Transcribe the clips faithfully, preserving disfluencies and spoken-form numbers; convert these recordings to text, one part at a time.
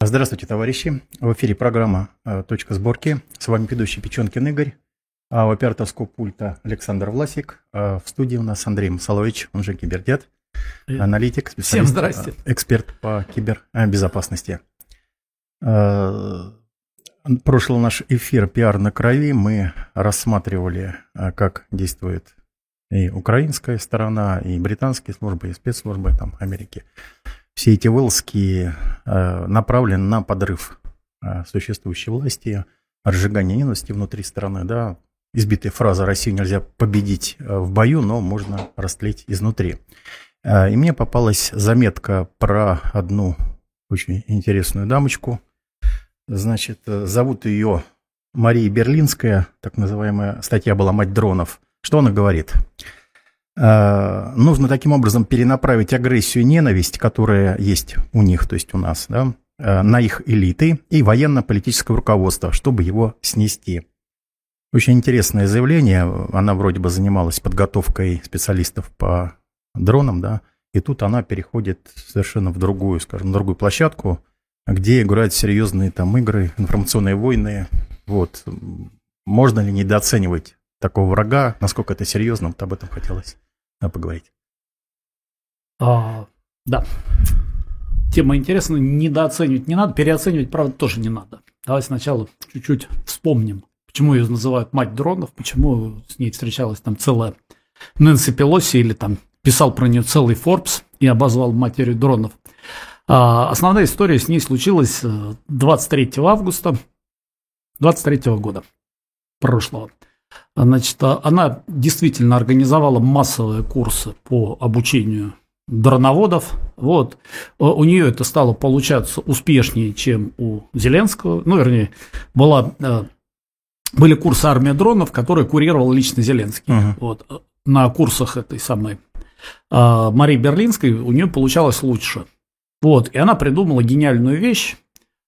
Здравствуйте, товарищи. В эфире программа «Точка сборки». С вами ведущий Печенкин Игорь. А у операторского пульта Александр Власик. А в студии у нас Андрей Масалович, он же Кибердед, аналитик, специалист, Всем здрасте. Эксперт по кибербезопасности. Прошлый наш эфир «Пиар на крови» мы рассматривали, как действует и украинская сторона, и британские службы, и спецслужбы там, Америки. Все эти вылазки э, направлены на подрыв э, существующей власти, разжигание ненависти внутри страны. Да. Избитая фраза «Россию нельзя победить в бою, но можно растлить изнутри». Э, и мне попалась заметка про одну очень интересную дамочку. Значит, зовут ее Мария Берлинская, так называемая статья была «Мать дронов». Что она говорит? Нужно таким образом перенаправить агрессию и ненависть, которая есть у них, то есть у нас, да, на их элиты и военно-политическое руководство, чтобы его снести. Очень интересное заявление. Она вроде бы занималась подготовкой специалистов по дронам, да, и тут она переходит совершенно в другую, скажем, другую площадку, где играют серьезные там игры, информационные войны. Вот. Можно ли недооценивать такого врага? Насколько это серьезно? Вот об этом хотелось поговорить. А, да. Тема интересная. Недооценивать не надо, переоценивать, правда, тоже не надо. Давай сначала чуть-чуть вспомним, почему ее называют мать дронов, почему с ней встречалась там целая Нэнси Пелоси или там писал про нее целый Forbes и обозвал матерью дронов. А, основная история с ней случилась двадцать третьего августа двадцать третьего года прошлого. Значит, она действительно организовала массовые курсы по обучению дроноводов. Вот. У нее это стало получаться успешнее, чем у Зеленского. Ну, вернее, была, были курсы «Армия дронов», которые курировал лично Зеленский. Uh-huh. Вот. На курсах этой самой Марии Берлинской у нее получалось лучше. Вот. И она придумала гениальную вещь.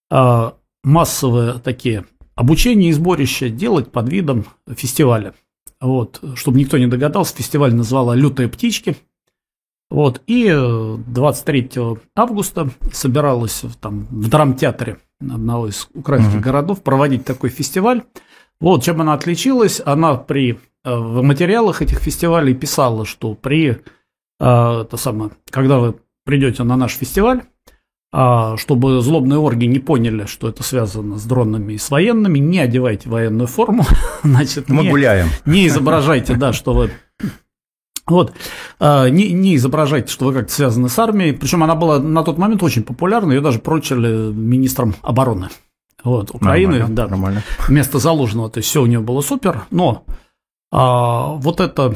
Массовые такие обучение и сборище делать под видом фестиваля. Вот. Чтобы никто не догадался, фестиваль назвала «Лютые птички». Вот. И двадцать третьего августа собиралась там, в драмтеатре одного из украинских uh-huh. городов проводить такой фестиваль. Вот. Чем она отличилась? Она при, в материалах этих фестивалей писала, что при, это самое, когда вы придете на наш фестиваль, А чтобы злобные орги не поняли, что это связано с дронами и с военными, не одевайте военную форму. Значит, мы не, гуляем. Не изображайте, да, что вы... Вот, не, не изображайте, что вы как-то связаны с армией. Причем она была на тот момент очень популярна, ее даже прочили министром обороны. Вот, Украины, нормально, да, нормально. Вместо Залужного, то есть все у нее было супер, но а, вот это...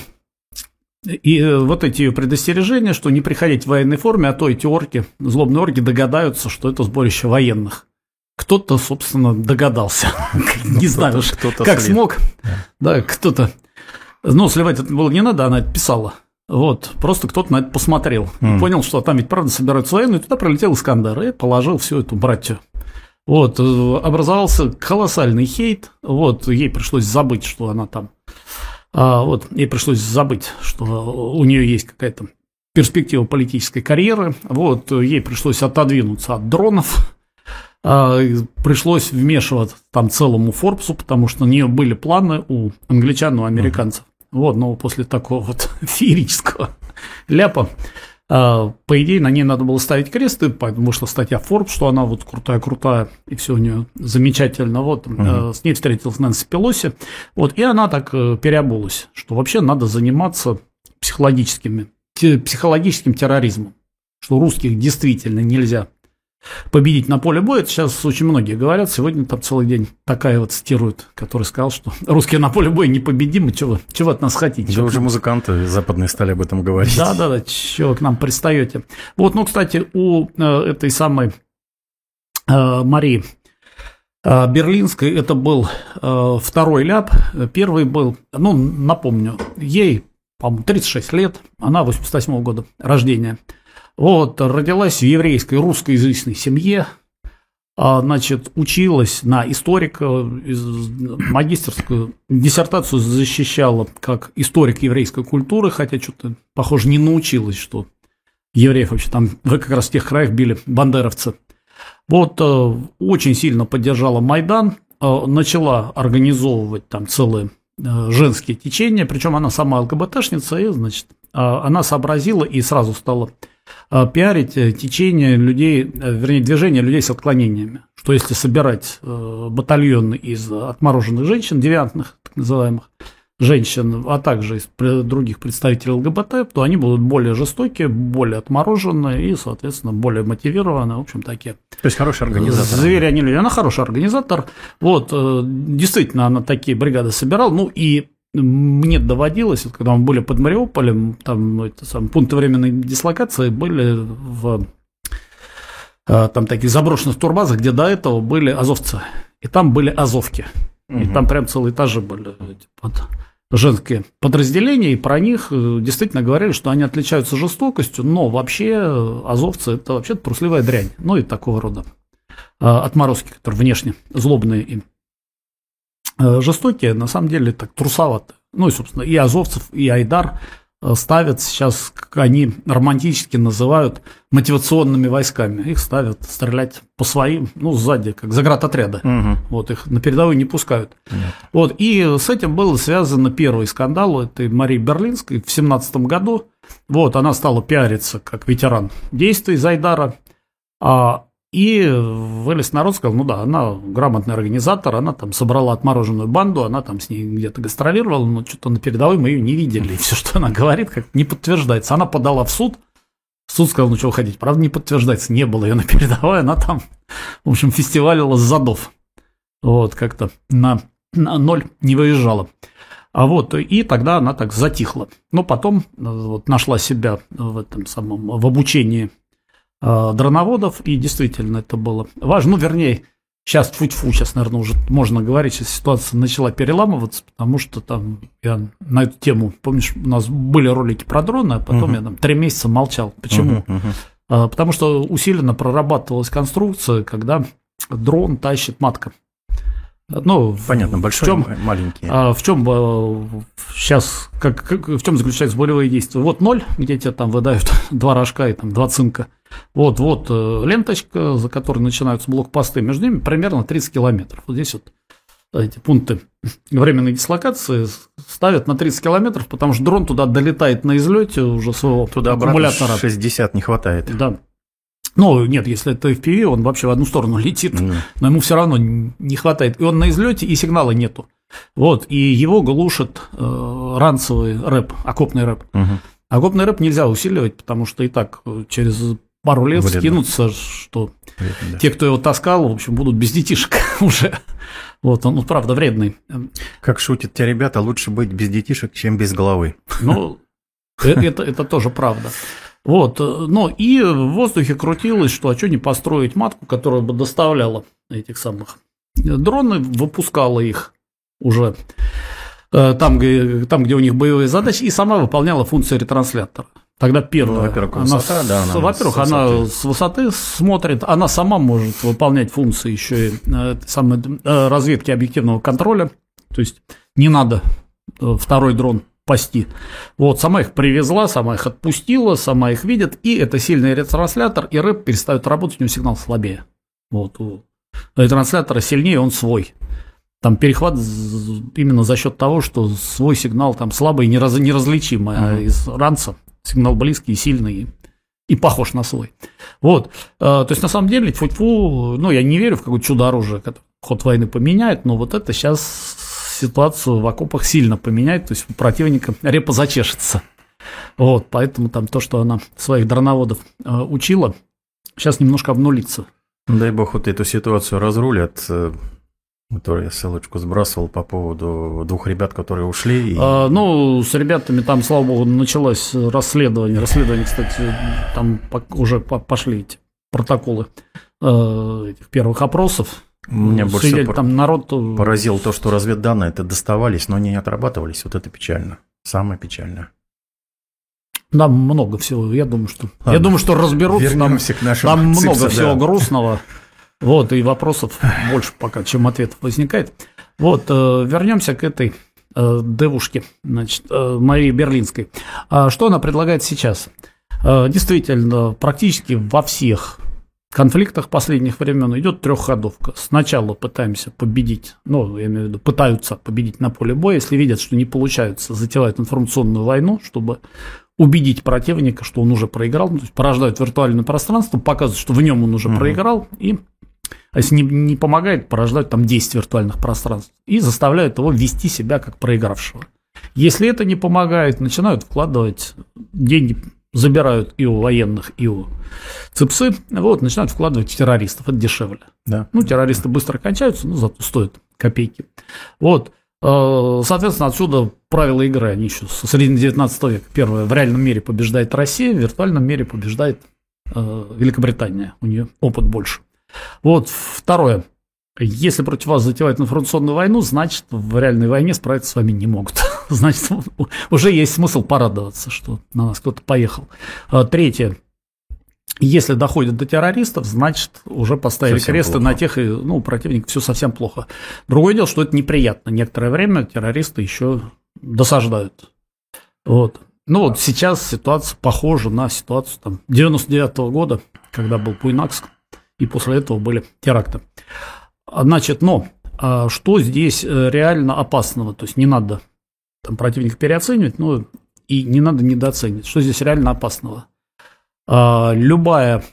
И вот эти предостережения, что не приходить в военной форме, а то эти орки, злобные орки догадаются, что это сборище военных. Кто-то, собственно, догадался. Не знаю уж, как смог. Да, кто-то. Но сливать это было не надо, она это писала. Вот, просто кто-то на это посмотрел. И понял, что там ведь правда собираются военные, и туда прилетел Искандер и положил всю эту братью. Вот, образовался колоссальный хейт. Вот, ей пришлось забыть, что она там. А вот, ей пришлось забыть, что у нее есть какая-то перспектива политической карьеры. Вот, ей пришлось отодвинуться от дронов. А, пришлось вмешиваться там целому Форбсу, потому что у нее были планы у англичан, у американцев. Uh-huh. Вот, но после такого вот феерического ляпа, а, по идее, на ней надо было ставить кресты, потому что статья Forbes, что она вот крутая-крутая, и все у нее замечательно. Вот, uh-huh. а, с ней встретилась Нэнси Пелоси, вот, и она так переобулась, что вообще надо заниматься психологическими, те, психологическим терроризмом, что русских действительно нельзя победить на поле боя. Это сейчас очень многие говорят. Сегодня там целый день такая вот цитируют, который сказал, что русские на поле боя непобедимы. Чего, чего от нас хотите? Да уже музыканты западные стали об этом говорить. Да-да-да, чего вы к нам пристаете. Вот, ну, кстати, у э, этой самой э, Марии э, Берлинской это был э, второй ляп. Первый был, ну, напомню, ей, по-моему, тридцать шесть лет, она восемьдесят восьмого года рождения. Вот, родилась в еврейской русскоязычной семье, значит, училась на историка, магистерскую диссертацию защищала как историк еврейской культуры, хотя что-то, похоже, не научилась, что евреев вообще там, вы как раз в тех краях били бандеровцы. Вот очень сильно поддержала Майдан, начала организовывать там целые женские течения, причем она сама ЛГБТшница, и, значит, она сообразила и сразу стала пиарить течение людей, вернее, движение людей с отклонениями, что если собирать батальон из отмороженных женщин, девиантных, так называемых, женщин, а также из других представителей ЛГБТ, то они будут более жестокие, более отмороженные и, соответственно, более мотивированные, в общем, такие. То есть хороший организатор. Звери они люди. Она хороший организатор. Вот, действительно, она такие бригады собирала. Ну, и мне доводилось, когда мы были под Мариуполем, там это, сам, пункты временной дислокации были в там таких заброшенных турбазах, где до этого были азовцы. И там были азовки. Угу. И там прям целые этажи были под женские подразделения, и про них действительно говорили, что они отличаются жестокостью, но вообще азовцы – это вообще трусливая дрянь, ну и такого рода отморозки, которые внешне злобные и жестокие, на самом деле так трусоваты. Ну и, собственно, и азовцев, и Айдар ставят сейчас, как они романтически называют, мотивационными войсками. Их ставят стрелять по своим, ну, сзади, как заградотряды. Угу. Вот, их на передовую не пускают. Нет. Вот, и с этим был связан первый скандал этой Марии Берлинской в семнадцатом году. Вот, она стала пиариться как ветеран действий Айдара. А, и вылез народ, сказал, ну да, она грамотный организатор, она там собрала отмороженную банду, она там с ней где-то гастролировала, но что-то на передовой мы ее не видели. И все, что она говорит, как не подтверждается. Она подала в суд, суд сказал, ну что вы хотите, правда не подтверждается, не было ее на передовой, она там, в общем, фестивалила с задов. Вот, как-то на, на ноль не выезжала. А вот, и тогда она так затихла. Но потом вот, нашла себя в этом самом, в обучении дроноводов, и действительно это было важно. Ну, вернее, сейчас тьфу-тьфу, сейчас, наверное, уже можно говорить, сейчас ситуация начала переламываться, потому что там я на эту тему, помнишь, у нас были ролики про дроны, а потом uh-huh. я там три месяца молчал. Почему? Uh-huh, uh-huh. А, потому что усиленно прорабатывалась конструкция, когда дрон тащит матка. Ну, понятно, большой, в чем, маленький. А, в чем сейчас, как, как, в чем заключаются болевые действия? Вот ноль, где тебе там выдают два рожка и там два цинка. Вот, вот ленточка, за которой начинаются блокпосты, между ними примерно тридцать километров. Вот здесь вот эти пункты временной дислокации ставят на тридцать километров, потому что дрон туда долетает на излете уже своего туда аккумулятора. шестьдесят не хватает. Да. Ну, нет, если это эф пи ви, он вообще в одну сторону летит, mm. но ему все равно не хватает. И он на излете, и сигнала нету. Вот, и его глушит э, ранцевый рэп, окопный рэп. Uh-huh. Окопный рэп нельзя усиливать, потому что и так через пару лет Вредно. скинутся, что Вредно, да. те, кто его таскал, в общем, будут без детишек уже. Вот, он, ну, правда, вредный. Как шутят те ребята, лучше быть без детишек, чем без головы. Ну, это, это тоже правда. Вот, ну и в воздухе крутилось, что а что не построить матку, которая бы доставляла этих самых дроны, выпускала их уже там, где, там, где у них боевые задачи, и сама выполняла функции ретранслятора. Тогда первое, ну, во-первых, она, высота, да, она, во-первых, с она с высоты смотрит, она сама может выполнять функции еще и э, самой, э, разведки объективного контроля, то есть не надо э, второй дрон пасти. Вот, сама их привезла, сама их отпустила, сама их видит, и это сильный ретранслятор, и рэп перестает работать, у него сигнал слабее. Вот, у ретранслятора сильнее, он свой. Там перехват именно за счет того, что свой сигнал там слабый и нераз, неразличимый, uh-huh. а из ранца сигнал близкий, сильный и похож на свой. Вот, то есть на самом деле, тьфу-тьфу, ну я не верю в какое-то чудо-оружие, которое ход войны поменяет, но вот это сейчас ситуацию в окопах сильно поменяет, то есть у противника репа зачешется. Вот, поэтому там то, что она своих дроноводов э, учила, сейчас немножко обнулится. Дай бог вот эту ситуацию разрулят, э, которую я ссылочку сбрасывал по поводу двух ребят, которые ушли. И... А, ну, с ребятами там, слава богу, началось расследование. Расследование, кстати, там уже пошли эти протоколы э, этих первых опросов. Меня больше Сидели, всего там народ... поразило то, что разведданные это доставались, но не отрабатывались. Вот это печально. Самое печальное. Да, много всего. Я думаю, что, я думаю, что разберутся. Вернемся к нашим Там ципса, много да. всего грустного. Вот, и вопросов больше пока, чем ответов возникает. Вот, э, вернемся к этой э, девушке, значит, э, Марии Берлинской. А что она предлагает сейчас? Э, действительно, практически во всех конфликтах последних времен идет трехходовка. Сначала пытаемся победить, ну, я имею в виду, пытаются победить на поле боя, если видят, что не получается, затевают информационную войну, чтобы убедить противника, что он уже проиграл, то есть порождают виртуальное пространство, показывают, что в нем он уже uh-huh. проиграл, и а если не, не помогает, порождают там десять виртуальных пространств и заставляют его вести себя как проигравшего. Если это не помогает, начинают вкладывать деньги, забирают и у военных, и у ЦИПСы, вот, начинают вкладывать в террористов, это дешевле. Да. Ну, террористы быстро кончаются, но зато стоят копейки. Вот, соответственно, отсюда правила игры, они еще со середины девятнадцатого века. Первое, в реальном мире побеждает Россия, в виртуальном мире побеждает Великобритания, у нее опыт больше. Вот, второе. Если против вас затевают информационную войну, значит, в реальной войне справиться с вами не могут. Значит, уже есть смысл порадоваться, что на нас кто-то поехал. Третье. Если доходит до террористов, значит, уже поставили совсем кресты плохо. На тех, и, ну, у противника все совсем плохо. Другое дело, что это неприятно. Некоторое время террористы еще досаждают. Вот. Ну, вот сейчас ситуация похожа на ситуацию там, девяносто девятого года, когда был Пуйнакск, и после этого были теракты. Значит, но что здесь реально опасного? То есть не надо там противника переоценивать, но и не надо недооценивать. Что здесь реально опасного? Любая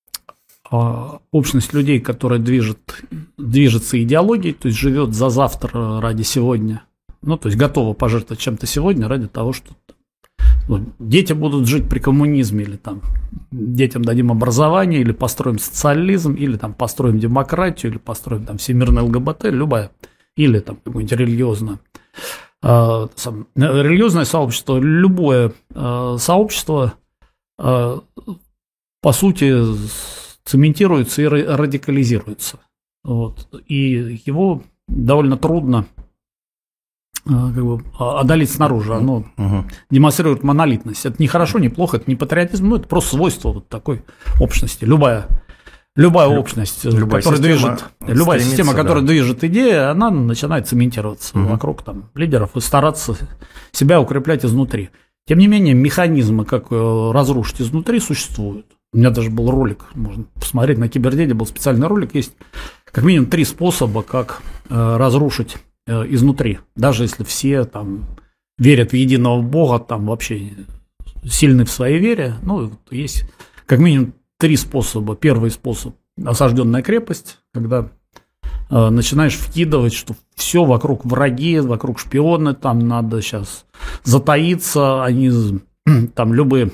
общность людей, которая движет, движется идеологией, то есть живет за завтра ради сегодня, ну, то есть готова пожертвовать чем-то сегодня ради того, что ну, дети будут жить при коммунизме, или там детям дадим образование, или построим социализм, или там построим демократию, или построим там всемирное ЛГБТ, любая, или там какое-нибудь религиозное, э, сам, религиозное сообщество, любое э, сообщество, э, по сути, цементируется и радикализируется. Вот, и его довольно трудно как бы одолеть снаружи, оно uh-huh. демонстрирует монолитность. Это не хорошо, не плохо, это не патриотизм, но это просто свойство вот такой общности. Любая, любая Люб, общность, любая которая система движет, любая система, да. которая движет идеи, она начинает цементироваться uh-huh. вокруг там, лидеров и стараться себя укреплять изнутри. Тем не менее, механизмы, как разрушить изнутри, существуют. У меня даже был ролик, можно посмотреть, на Кибердеде был специальный ролик, есть как минимум три способа, как э, разрушить изнутри, даже если все там верят в единого Бога, там вообще сильны в своей вере, ну, есть как минимум три способа. Первый способ – осажденная крепость, когда э, начинаешь вкидывать, что все вокруг враги, вокруг шпионы, там надо сейчас затаиться, они там любые...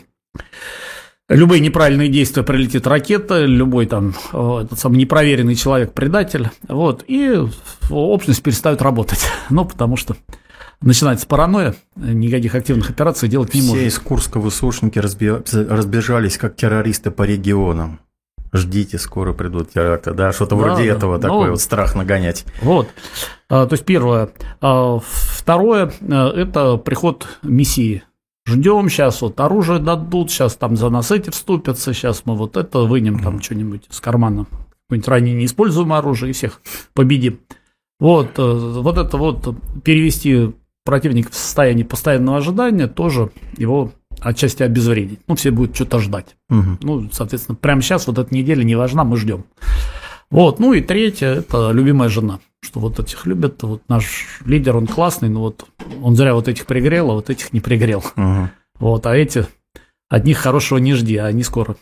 Любые неправильные действия, прилетит ракета, любой там этот самый непроверенный человек предатель, вот, и общность перестает работать, ну, потому что начинается паранойя, никаких активных операций делать не Все может. Все из Курска ВСУшники разбежались, как террористы по регионам. Ждите, скоро придут теракты, да, что-то да, вроде да, этого, ну, такой вот страх нагонять. Вот, то есть первое. Второе – это приход Мессии. Ждем, сейчас вот оружие дадут, сейчас там за нас эти вступятся, сейчас мы вот это вынем там что-нибудь из кармана, какое-нибудь ранее неиспользуемое оружие и всех победим. Вот, вот это вот перевести противника в состояние постоянного ожидания, тоже его отчасти обезвредить. Ну, все будут что-то ждать. Угу. Ну, соответственно, прямо сейчас вот эта неделя не важна, мы ждем. Вот, ну и третье, это любимая жена, что вот этих любят, вот наш лидер, он классный, но вот он зря вот этих пригрел, а вот этих не пригрел. Uh-huh. Вот, а эти, от них хорошего не жди, а они скоро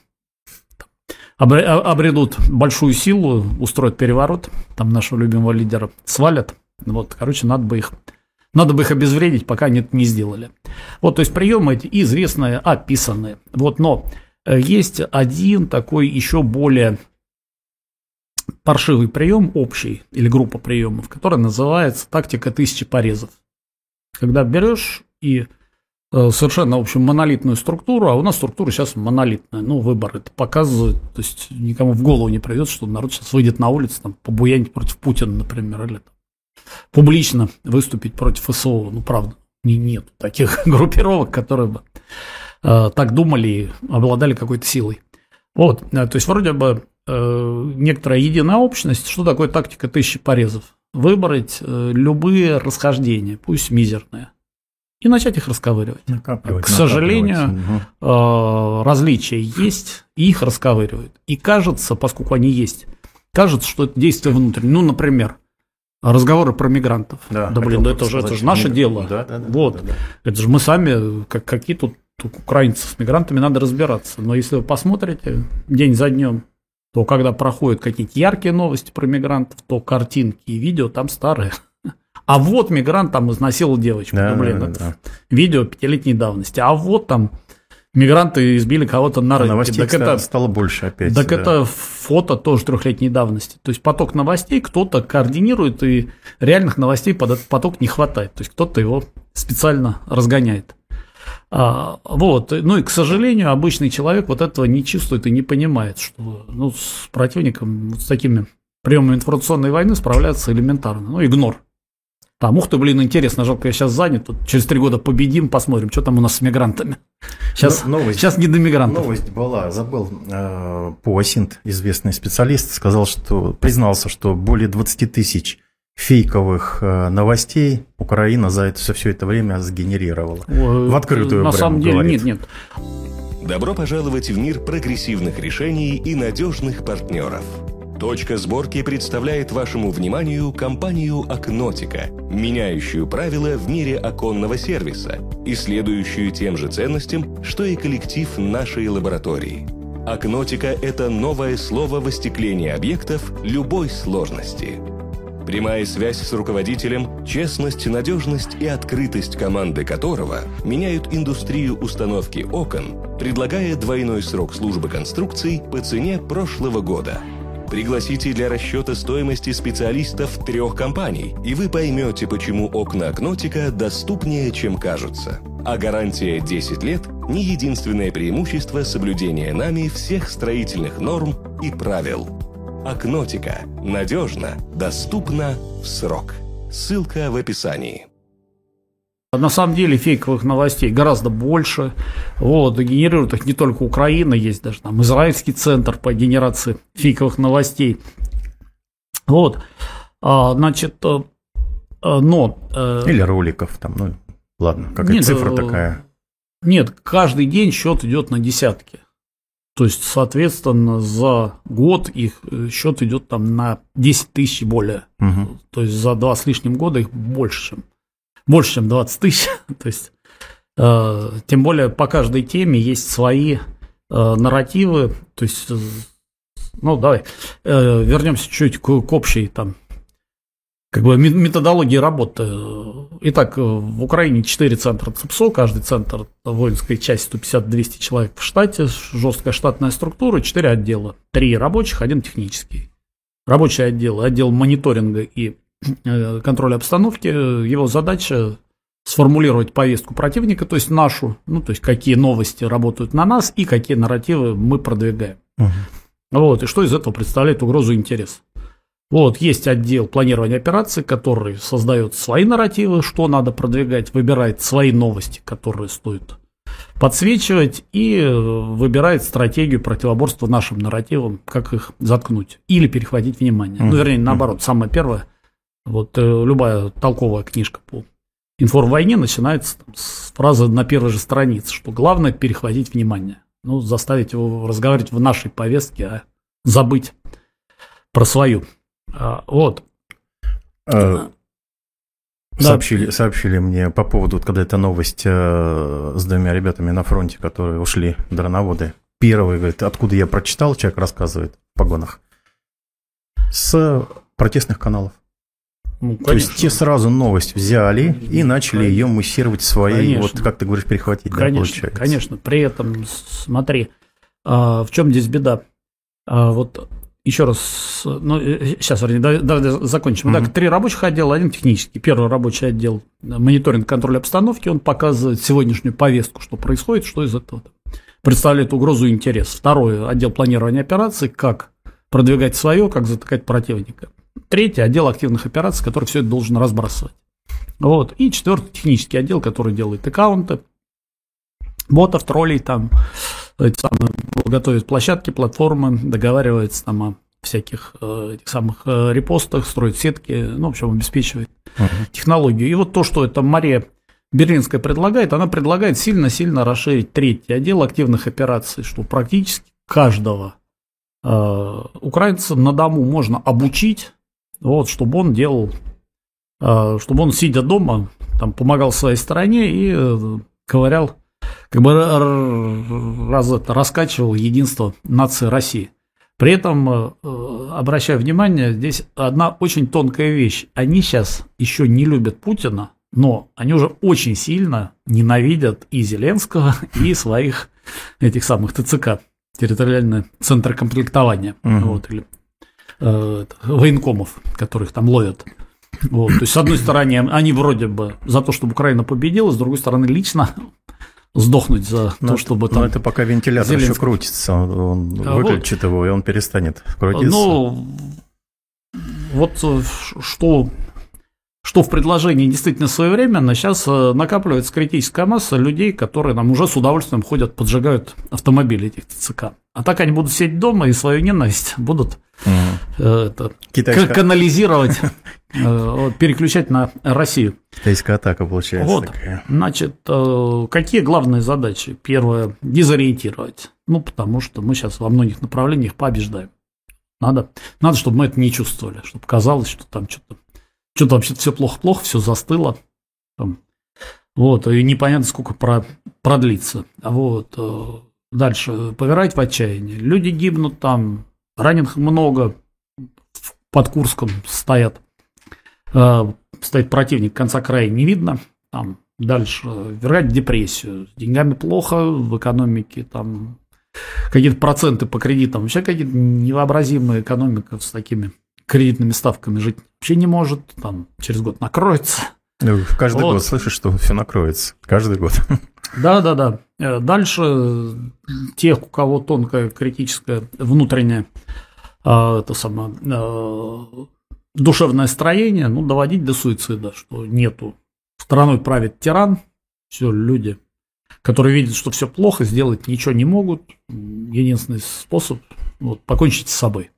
обретут большую силу, устроят переворот, там нашего любимого лидера свалят, вот, короче, надо бы их, надо бы их обезвредить, пока они это не сделали. Вот, то есть приемы эти известные, описанные, вот, но есть один такой еще более... паршивый прием общий или группа приемов, которая называется тактика тысячи порезов. Когда берешь и э, совершенно, в общем, монолитную структуру, а у нас структура сейчас монолитная, ну, выбор это показывает, то есть никому в голову не придет, что народ сейчас выйдет на улицу, там, побуянить против Путина, например, или там, публично выступить против ФСО, ну, правда, не, нет таких группировок, которые бы э, так думали и обладали какой-то силой. Вот, э, то есть вроде бы некоторая единая общность. Что такое тактика тысячи порезов? Выбрать любые расхождения, пусть мизерные. и начать их расковыривать. Накапливать, К сожалению, угу. различия есть, и их расковыривают. И кажется, поскольку они есть, кажется, что это действие внутреннее. Ну, например, разговоры про мигрантов. Да, да блин, да это же, это же наше дело. Да, да, да, вот. Да, да, да. Это же мы сами, как, какие тут, тут украинцы с мигрантами, надо разбираться. Но если вы посмотрите день за днем, то когда проходят какие-то яркие новости про мигрантов, то картинки и видео там старые. А вот мигрант там изнасиловал девочку. Да, ну, блин, да, это да. Видео пятилетней давности. А вот там мигранты избили кого-то на рынке. Новостей так это, стало больше опять. Так да. это фото тоже трехлетней давности. То есть поток новостей кто-то координирует, и реальных новостей под этот поток не хватает. То есть кто-то его специально разгоняет. А, вот. Ну и, к сожалению, обычный человек вот этого не чувствует и не понимает, что ну, с противником, вот с такими приемами информационной войны справляться элементарно. Ну, игнор. Там, ух ты, блин, интересно, жалко, я сейчас занят, тут через три года победим, посмотрим, что там у нас с мигрантами. Сейчас, новость, сейчас не до мигрантов. Новость была, забыл, э, Пуасинт, известный специалист, сказал, что, признался, что более двадцать тысяч фейковых э, новостей Украина за это, все, все это время сгенерировала. О, в открытую на самом деле, говорит. нет, нет. Добро пожаловать в мир прогрессивных решений и надежных партнеров. Точка сборки представляет вашему вниманию компанию Акнотика, меняющую правила в мире оконного сервиса и следующую тем же ценностям, что и коллектив нашей лаборатории. Акнотика – это новое слово в остеклении объектов любой сложности. Прямая связь с руководителем, честность, надежность и открытость команды которого меняют индустрию установки окон, предлагая двойной срок службы конструкций по цене прошлого года. Пригласите для расчета стоимости специалистов трех компаний, и вы поймете, почему окна Акнотика доступнее, чем кажутся. А гарантия десять лет – не единственное преимущество соблюдения нами всех строительных норм и правил. Акнотика. Надежно, доступно, в срок. Ссылка в описании. На самом деле фейковых новостей гораздо больше. Вот, генерирует их не только Украина, есть даже там израильский центр по генерации фейковых новостей. Вот, а, значит, а, но... А, Или роликов там, ну ладно, какая нет, цифра такая? Нет, каждый день счет идет на десятки. То есть, соответственно, за год их счет идет там на десять тысяч и более. Угу. То есть за два с лишним года их больше, чем больше, чем двадцать тысяч. То есть, э, тем более по каждой теме есть свои э, нарративы. То есть, э, ну давай э, вернемся чуть к, к общей там, как бы методологии работы. Итак, в Украине четыре центра ЦИПСО, каждый центр воинской части сто пятьдесят - двести человек в штате, жесткая штатная структура, четыре отдела, три рабочих, один технический. Рабочий отдел, отдел мониторинга и контроля обстановки, его задача сформулировать повестку противника, то есть нашу, ну, то есть какие новости работают на нас и какие нарративы мы продвигаем. Uh-huh. Вот, и что из этого представляет угрозу и интерес. Вот, есть отдел планирования операций, который создает свои нарративы, что надо продвигать, выбирает свои новости, которые стоит подсвечивать, и выбирает стратегию противоборства нашим нарративам, как их заткнуть или перехватить внимание. Uh-huh. Ну, вернее, наоборот, самое первое. Вот э, любая толковая книжка по информвойне начинается там, с фразы на первой же странице, что главное перехватить внимание. Ну, заставить его разговаривать в нашей повестке, а забыть про свою. А, вот. А, сообщили, да. сообщили мне по поводу, когда эта новость э, с двумя ребятами на фронте, которые ушли, дроноводы. Первый, говорит, откуда я прочитал, человек рассказывает в погонах. С протестных каналов. Ну, то есть те сразу новость взяли и начали конечно. Ее муссировать своей, конечно. Вот как ты говоришь, перехватить. Конечно, да, получается. Конечно. При этом, смотри, а, в чем здесь беда? А, вот еще раз, ну, сейчас, вернее, давай, давай закончим. Mm-hmm. Так, три рабочих отдела, один технический. Первый рабочий отдел мониторинг, контроль обстановки, он показывает сегодняшнюю повестку, что происходит, что из этого представляет угрозу и интерес. Второй отдел планирования операций, как продвигать свое, как затыкать противника. Третий отдел активных операций, который все это должен разбрасывать. Вот. И четвертый технический отдел, который делает аккаунты, ботов, троллей, там, эти самые, готовит площадки, платформы, договаривается там о всяких э, этих самых э, репостах, строит сетки, ну, в общем, обеспечивает uh-huh. технологию. И вот то, что эта Мария Берлинская предлагает, она предлагает сильно-сильно расширить третий отдел активных операций, что практически каждого э, украинца на дому можно обучить, вот, чтобы он делал, э, чтобы он, сидя дома, там, помогал своей стране и э, ковырял, как бы раз это, раскачивал единство нации России. При этом, э, обращаю внимание, здесь одна очень тонкая вещь. Они сейчас еще не любят Путина, но они уже очень сильно ненавидят и Зеленского, и своих этих самых ТЦК, территориальные центры комплектования, uh-huh. вот, или э, военкомов, которых там ловят. Вот, то есть, с одной стороны, они вроде бы за то, чтобы Украина победила, с другой стороны, лично сдохнуть за но то, чтобы там... Но это пока вентилятор Зеленский... еще крутится, он а выключит вот, его, и он перестанет крутиться. Ну, вот что... Что в предложении действительно своевременно, сейчас накапливается критическая масса людей, которые нам уже с удовольствием ходят, поджигают автомобили этих ТЦК. А так они будут сидеть дома и свою ненависть будут угу. э, это, Китайская... канализировать, э, переключать на Россию. Китайская атака получается. Вот. Такая. Значит, э, какие главные задачи? Первое, дезориентировать. Ну, потому что мы сейчас во многих направлениях побеждаем. Надо, надо, чтобы мы это не чувствовали, чтобы казалось, что там что-то... Что-то вообще все плохо-плохо, все застыло. Там. Вот, и непонятно, сколько про, продлится. Вот. Дальше поверать в отчаяние. Люди гибнут там, раненых много, под Курском стоят. Стоит противник, конца края не видно. Там. Дальше ввергать в депрессию. С деньгами плохо, в экономике там какие-то проценты по кредитам. Вообще какие-то невообразимые экономика с такими кредитными ставками жить вообще не может, там через год накроется. Ну, каждый вот. год слышишь, что все накроется. Каждый год. Да, да, да. Дальше тех, у кого тонкое критическое внутреннее это самое, душевное строение, ну, доводить до суицида, что нету. Страной правит тиран, все люди, которые видят, что все плохо, сделать ничего не могут. Единственный способ вот, покончить с собой.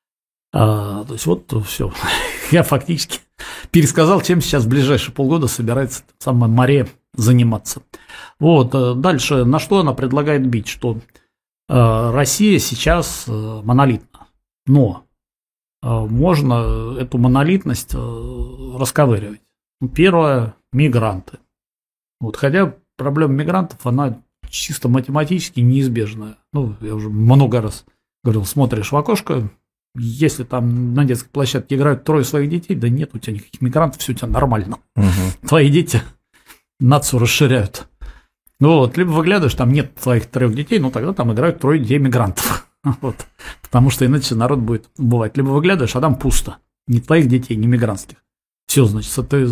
А, то есть вот все. Я фактически пересказал, чем сейчас в ближайшие полгода собирается самая Мария заниматься. Вот. Дальше, на что она предлагает бить? Что э, Россия сейчас э, монолитна. Но э, можно эту монолитность э, расковыривать. Первое – мигранты. Вот. Хотя проблема мигрантов, она чисто математически неизбежная. Ну, я уже много раз говорил, смотришь в окошко, если там на детской площадке играют трое своих детей, да нет у тебя никаких мигрантов, все у тебя нормально. Угу. Твои дети нацию расширяют. Ну вот, либо выглядываешь, там нет твоих трех детей, ну тогда там играют трое детей мигрантов. Вот. Потому что иначе народ будет убывать. Либо выглядываешь, а там пусто. Ни твоих детей, ни мигрантских. Все, значит, это,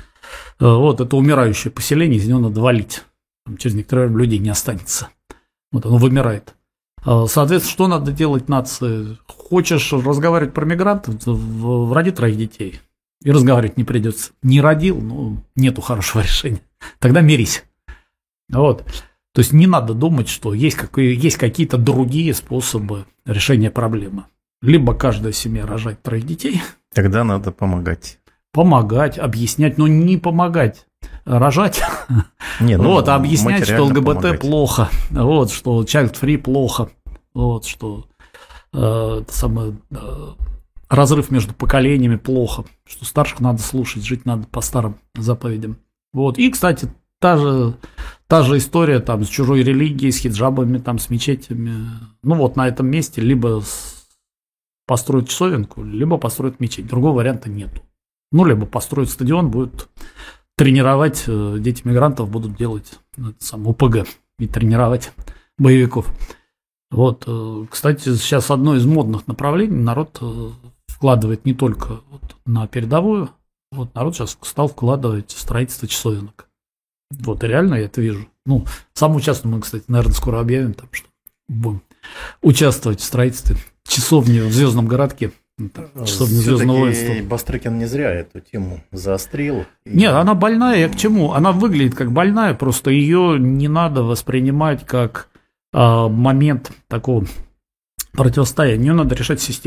вот, это умирающее поселение, из него надо валить. Там через некоторое время людей не останется. Вот оно вымирает. Соответственно, что надо делать нации? Хочешь разговаривать про мигрантов, роди троих детей. И разговаривать не придется. Не родил, ну, нету хорошего решения. Тогда мирись. Вот. То есть не надо думать, что есть, какие, есть какие-то другие способы решения проблемы. Либо каждая семья рожает троих детей. Тогда надо помогать. Помогать, объяснять, но не помогать. Рожать, не, ну, вот, а объяснять, что ЛГБТ помогать. Плохо, вот, что child-free плохо, вот, что э, это самое, э, разрыв между поколениями плохо, что старших надо слушать, жить надо по старым заповедям. Вот. И, кстати, та же, та же история там, с чужой религией, с хиджабами, там, с мечетями. Ну вот на этом месте либо построят часовенку, либо построят мечеть. Другого варианта нету. Ну, либо построят стадион, будут тренировать, дети мигрантов будут делать это сам, ОПГ и тренировать боевиков. Вот, кстати, сейчас одно из модных направлений народ вкладывает не только вот на передовую, вот народ сейчас стал вкладывать в строительство часовенок. Вот, и реально я это вижу. Ну, сам участвую, мы, кстати, наверное, скоро объявим, там, что будем участвовать в строительстве часовни в Звездном городке. Часовня Звездного воинства. Бастрыкин не зря эту тему заострил. И... Нет, она больная, я к чему? Она выглядит как больная, просто ее не надо воспринимать как а, момент такого противостояния. Ее надо решать системно.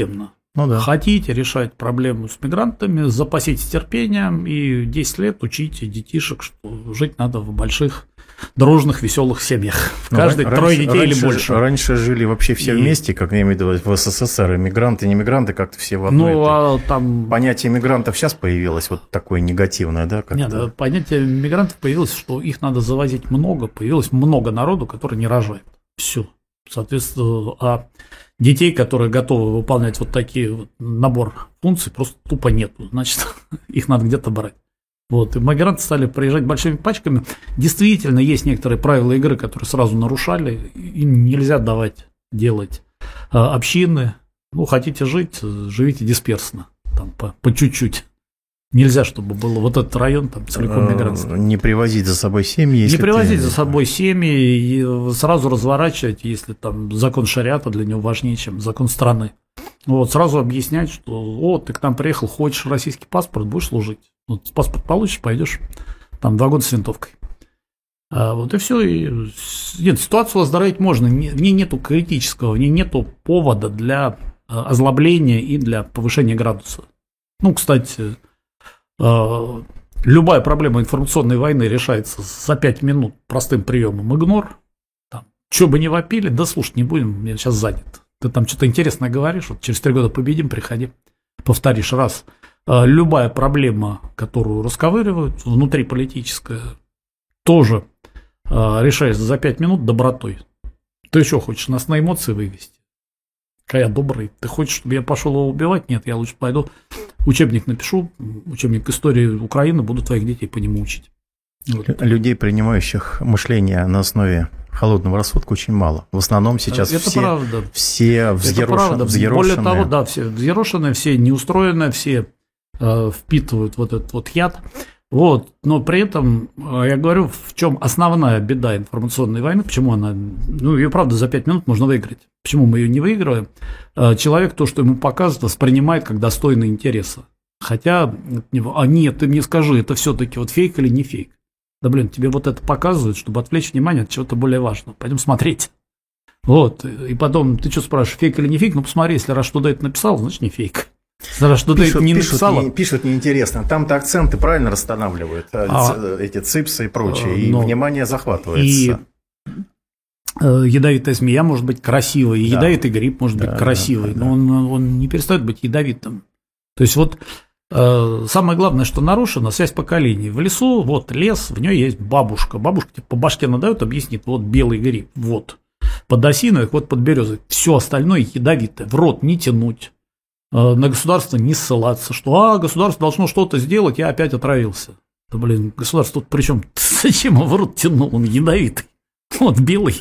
Ну, да. Хотите решать проблему с мигрантами, запаситесь терпением и десять лет учите детишек, что жить надо в больших, дружных, веселых семьях. В ну, каждой раньше, трое детей раньше, или больше. Раньше жили вообще все и... вместе, как я имею в виду в СССР, иммигранты, не иммигранты, как-то все в одной. Ну, а там... Понятие мигрантов сейчас появилось, вот такое негативное, да? Как-то. Нет, понятие мигрантов появилось, что их надо завозить много, появилось много народу, который не рожает. Все. Соответственно, а детей, которые готовы выполнять вот такие вот набор функций, просто тупо нету. Значит, их надо где-то брать. Вот, и мигранты стали приезжать большими пачками. Действительно, есть некоторые правила игры, которые сразу нарушали. Им нельзя давать делать а, общины. Ну, хотите жить, живите дисперсно, там, по, по чуть-чуть. Нельзя, чтобы было вот этот район там целиком мигрантский. Не привозить за собой семьи. Не привозить ты... за собой семьи и сразу разворачивать, если там закон шариата для него важнее, чем закон страны. Вот, сразу объяснять, что о, ты к нам приехал, хочешь российский паспорт, будешь служить. Вот, паспорт получишь, пойдешь там два года с винтовкой. А, вот и все. И, нет, ситуацию оздоровить можно. В ней нету критического, в ней нету повода для озлобления и для повышения градуса. Ну, кстати, любая проблема информационной войны решается за пять минут простым приемом игнор. Там, что бы ни вопили, да слушать не будем, я сейчас занят. Ты там что-то интересное говоришь, вот через три года победим, приходи, повторишь раз. Любая проблема, которую расковыривают, внутриполитическая, тоже решается за пять минут добротой. Ты что хочешь, нас на эмоции вывести? Какая добрый. Ты хочешь, чтобы я пошел его убивать? Нет, я лучше пойду учебник напишу, учебник истории Украины, буду твоих детей по нему учить. Вот. Людей, принимающих мышление на основе холодного рассудка, очень мало. В основном сейчас это все, правда. все взъерошенные. Более того, да, все взъерошенные, все неустроенные, все э, впитывают вот этот вот яд. Вот, но при этом, я говорю, в чем основная беда информационной войны, почему она, ну, ее, правда, за пять минут можно выиграть. Почему мы ее не выигрываем? Человек то, что ему показывают, воспринимает как достойный интереса. Хотя, а нет, ты мне скажи, это все-таки вот фейк или не фейк? Да, блин, тебе вот это показывают, чтобы отвлечь внимание от чего-то более важного. Пойдем смотреть. Вот, и потом, ты что спрашиваешь, фейк или не фейк? Ну, посмотри, если раз что-то это написал, значит, не фейк. Раз что-то пишут, это не пишут, написала. Не, пишут неинтересно. Там-то акценты правильно расстанавливают, а, эти ципсы и прочее, и но, внимание захватывается. И э, ядовитая змея может быть красивой, и да. ядовитый гриб может да, быть красивый, да, да, но он, он не перестает быть ядовитым. То есть вот э, самое главное, что нарушена связь поколений. В лесу, вот лес, в ней есть бабушка. Бабушка тебе по башке надает, объяснит, вот белый гриб, вот. Под осиновик, вот под березой. Все остальное ядовитое, в рот не тянуть. На государство не ссылаться, что а, государство должно что-то сделать, я опять отравился. Да блин, государство тут при чем? Зачем он в рот тянул? Он ядовитый. Вот белый.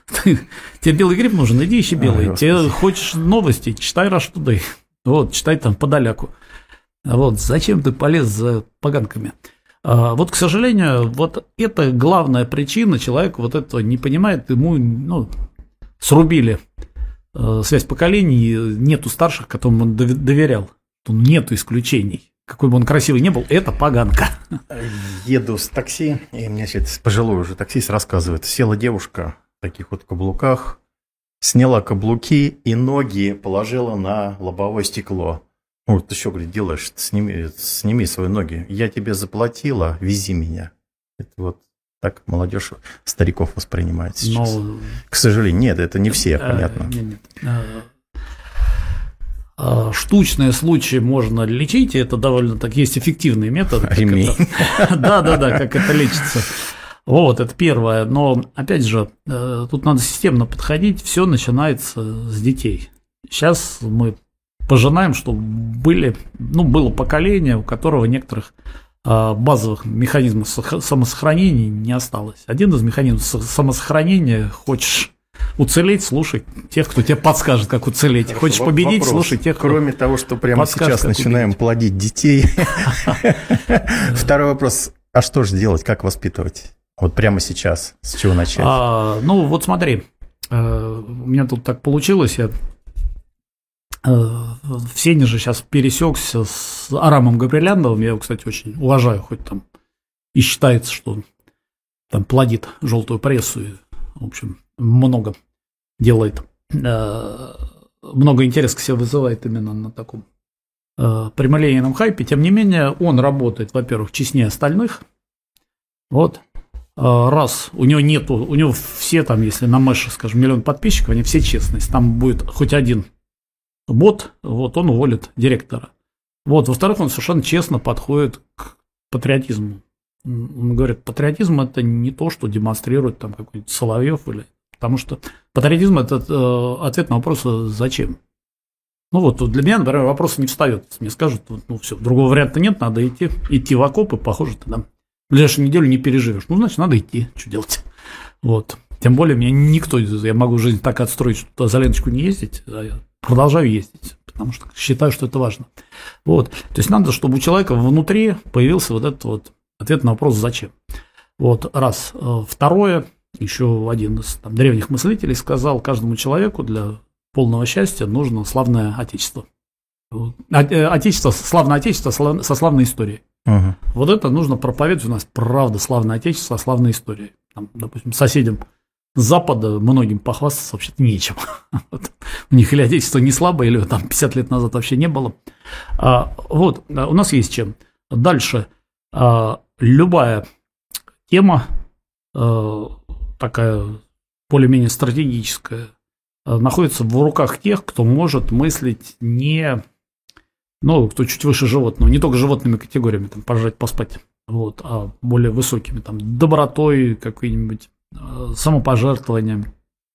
Тебе белый гриб нужен, иди ищи белый. А, Тебе хочешь новости, читай Rush Today. Вот, читай там подаляку. Вот, зачем ты полез за поганками? А, вот, к сожалению, вот это главная причина, человек вот этого не понимает, ему, ну, срубили связь поколений, нету старших, которым он доверял. Нету исключений. Какой бы он красивый ни был, это поганка. Еду с такси, и мне сейчас пожилой уже таксист рассказывает. Села девушка в таких вот каблуках, сняла каблуки и ноги положила на лобовое стекло. Вот ты что, говорит, делаешь? Сними, сними свои ноги. Я тебе заплатила, вези меня. Это вот так молодежь стариков воспринимает сейчас. Но... К сожалению, нет, это не все, понятно. Нет, нет. Штучные случаи можно лечить, и это довольно так есть эффективный метод. Да, да, да, как это лечится. Вот, это первое. Но, опять же, тут надо системно подходить, все начинается с детей. Сейчас мы пожинаем, что были, ну, было поколение, у которого некоторых базовых механизмов самосохранения не осталось. Один из механизмов самосохранения: хочешь уцелеть, слушай тех, кто тебе подскажет, как уцелеть. Хорошо, хочешь победить, вопрос. Слушай тех, кто Кроме того, что прямо сейчас начинаем убедить. Плодить детей. Второй вопрос: а что же делать, как воспитывать? Вот прямо сейчас, с чего начать? Ну, вот смотри, у меня тут так получилось, я в Сенеже сейчас пересекся с Арамом Габриляновым, я его, кстати, очень уважаю, хоть там и считается, что он там плодит желтую прессу и, в общем, много делает. много интереса к себе вызывает именно на таком э, прямолинейном хайпе. Тем не менее, он работает, во-первых, честнее остальных. Вот. Э, раз, у него нету, у него все там, если на Мэше, скажем, миллион подписчиков, они все честные. Если там будет хоть один бот, вот он уволит директора. Вот. Во-вторых, он совершенно честно подходит к патриотизму. Он говорит, патриотизм – это не то, что демонстрирует там какой-нибудь Соловьев, или... потому что патриотизм – это э, ответ на вопрос «зачем?». Ну вот для меня, например, вопрос не встает. Мне скажут, ну все, другого варианта нет, надо идти, идти в окопы, похоже, ты там в ближайшую неделю не переживешь. Ну, значит, надо идти, что делать. Вот. Тем более, меня никто, я могу жизнь так отстроить, что за ленточку не ездить, а я продолжаю ездить, потому что считаю, что это важно. Вот. То есть надо, чтобы у человека внутри появился вот этот вот ответ на вопрос «зачем?». Вот, раз. Второе, еще один из там, древних мыслителей сказал, каждому человеку для полного счастья нужно славное отечество. Отечество, славное отечество со славной историей. Угу. Вот это нужно проповедовать. У нас правда славное отечество со славной историей. Там, допустим, соседям с Запада многим похвастаться вообще-то нечем. Вот. У них или отечество не слабое, или там пятьдесят лет назад вообще не было. А, вот, у нас есть чем. Дальше. А, любая тема а, такая более-менее стратегическая а, находится в руках тех, кто может мыслить не, ну, кто чуть выше животного, не только животными категориями, там, пожрать, поспать, вот, а более высокими, там, добротой, какой-нибудь а, самопожертвованием,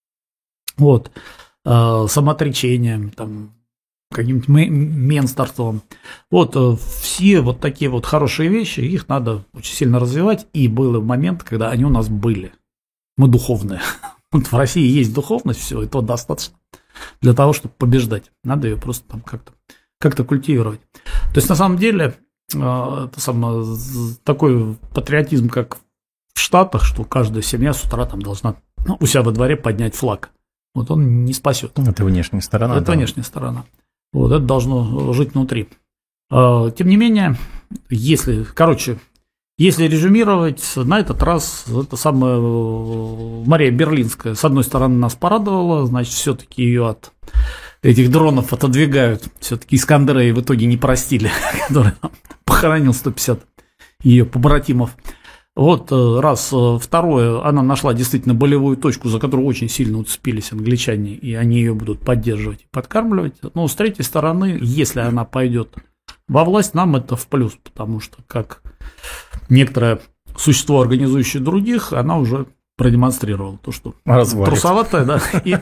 вот, а, самоотречением, там, каким-нибудь менторством. Вот все вот такие вот хорошие вещи, их надо очень сильно развивать, и был момент, когда они у нас были. Мы духовные. Вот в России есть духовность, все, этого достаточно для того, чтобы побеждать. Надо ее просто там как-то, как-то культивировать. То есть, на самом деле, это самое, такой патриотизм, как в Штатах, что каждая семья с утра там должна, ну, у себя во дворе поднять флаг. Вот он не спасет. Это внешняя сторона. Это да. внешняя сторона. Вот, это должно жить внутри. Тем не менее, если, короче, если резюмировать, на этот раз это самая Мария Берлинская, с одной стороны, нас порадовала, значит, все-таки ее от этих дронов отодвигают, все-таки Искандера ей в итоге не простили, который похоронил сто пятьдесят ее побратимов. Вот раз. Второе, она нашла действительно болевую точку, за которую очень сильно уцепились англичане, и они ее будут поддерживать и подкармливать. Но с третьей стороны, если она пойдет во власть, нам это в плюс, потому что как некоторое существо, организующее других, она уже продемонстрировала то, что развалит. Трусоватая, да, и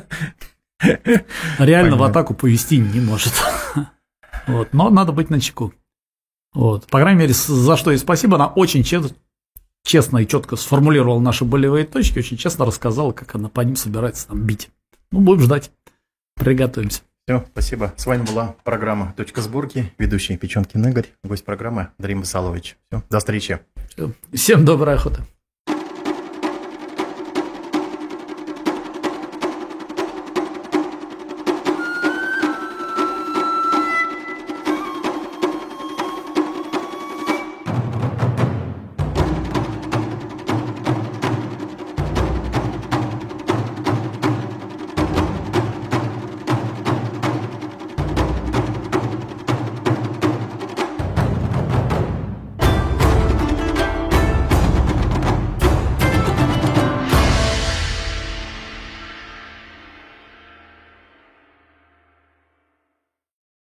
реально в атаку повести не может. Вот, но надо быть начеку. Вот, по крайней мере, за что ей спасибо, она очень честно честно и четко сформулировала наши болевые точки, очень честно рассказала, как она по ним собирается там бить. Ну, будем ждать. Приготовимся. Все, спасибо. С вами была программа «Точка сборки», ведущий Печенкин Игорь, гость программы Андрей Басалович. Все, до встречи. Все. Всем доброй охоты.